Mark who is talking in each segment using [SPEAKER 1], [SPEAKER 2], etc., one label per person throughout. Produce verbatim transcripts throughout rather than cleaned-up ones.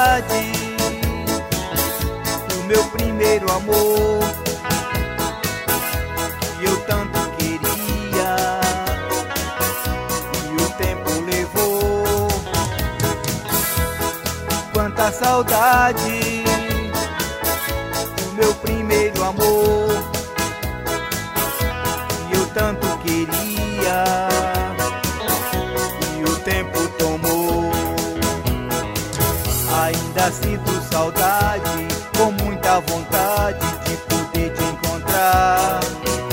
[SPEAKER 1] saudade do meu primeiro amor, que eu tanto queria e o tempo levou. Quanta saudade do meu primeiro amor, que eu tanto queria e o tempo tomou. Ainda sinto saudade, com muita vontade de poder te encontrar.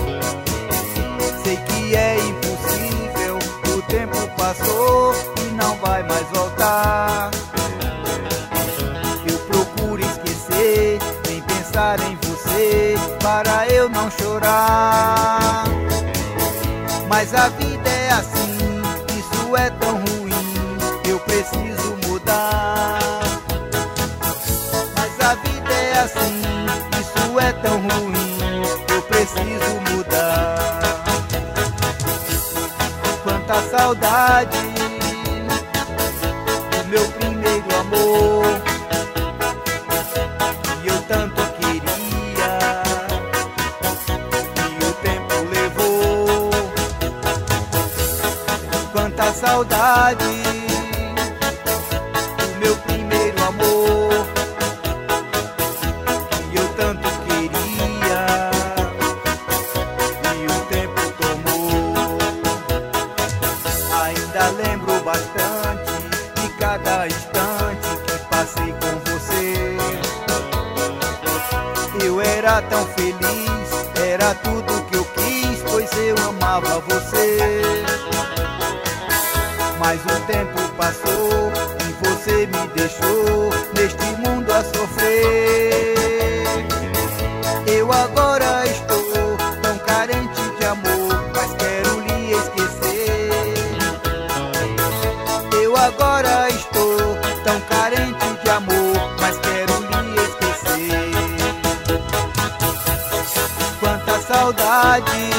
[SPEAKER 1] Sei que é impossível, o tempo passou e não vai mais voltar. Eu procuro esquecer, nem pensar em você, para eu não chorar. Mas a vida é assim, isso é tão ruim, eu preciso mudar. A vida é assim, isso é tão ruim, eu preciso mudar. Quanta saudade do meu primeiro amor, que eu tanto queria e o tempo levou. Quanta saudade do meu primeiro amor, tanto queria e o tempo tomou. Ainda lembro bastante de cada instante que passei com você. Eu era tão feliz, era tudo que eu quis, pois eu amava você. Mas o tempo passou e você me deixou neste mundo a sofrer. Eu agora estou tão carente de amor, mas quero lhe esquecer. Eu agora estou tão carente de amor, mas quero lhe esquecer. Quanta saudade